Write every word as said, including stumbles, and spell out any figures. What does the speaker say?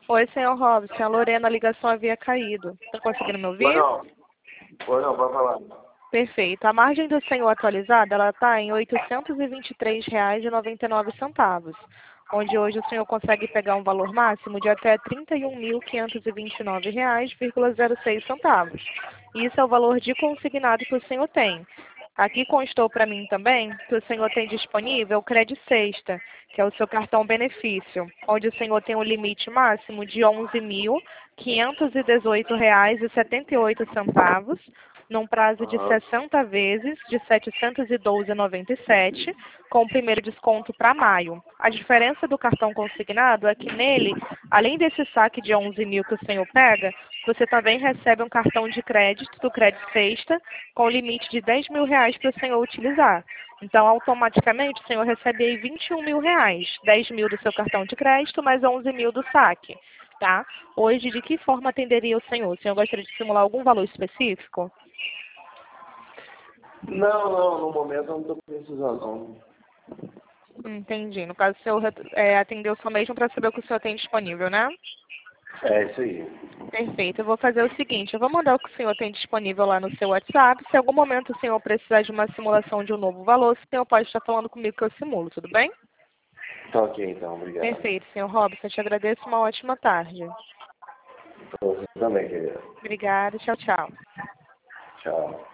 Oi, senhor Robson. A Lorena, a ligação havia caído. Está conseguindo me ouvir? Pois não. Pois não, pode falar. Perfeito. A margem do senhor atualizada, ela está em oitocentos e vinte e três reais e noventa e nove centavos, onde hoje o senhor consegue pegar um valor máximo de até trinta e um mil quinhentos e vinte e nove reais e zero seis centavos. Isso é o valor de consignado que o senhor tem. Aqui constou para mim também que o senhor tem disponível o Credit Sexta, que é o seu cartão benefício, onde o senhor tem um limite máximo de onze mil quinhentos e dezoito reais e setenta e oito centavos, num prazo de Aham. sessenta vezes de setecentos e doze reais e noventa e sete centavos, com o primeiro desconto para maio. A diferença do cartão consignado é que nele, além desse saque de onze mil que o senhor pega, você também recebe um cartão de crédito do Credit Sexta com limite de dez mil reais para o senhor utilizar. Então, automaticamente, o senhor recebe aí vinte e um mil reais, dez mil do seu cartão de crédito, mais onze mil do saque. Tá? Hoje, de que forma atenderia o senhor? O senhor gostaria de simular algum valor específico? Não, não, no momento eu não estou precisando, não. Entendi. No caso, o senhor é, atendeu só mesmo para saber o que o senhor tem disponível, né? É isso aí. Perfeito. Eu vou fazer o seguinte, eu vou mandar o que o senhor tem disponível lá no seu WhatsApp. Se em algum momento o senhor precisar de uma simulação de um novo valor, o senhor pode estar falando comigo que eu simulo, tudo bem? Tá ok, então. Obrigado. Perfeito, senhor Robson. Eu te agradeço. Uma ótima tarde. Você também, querida. Obrigada. Tchau, tchau. Tchau.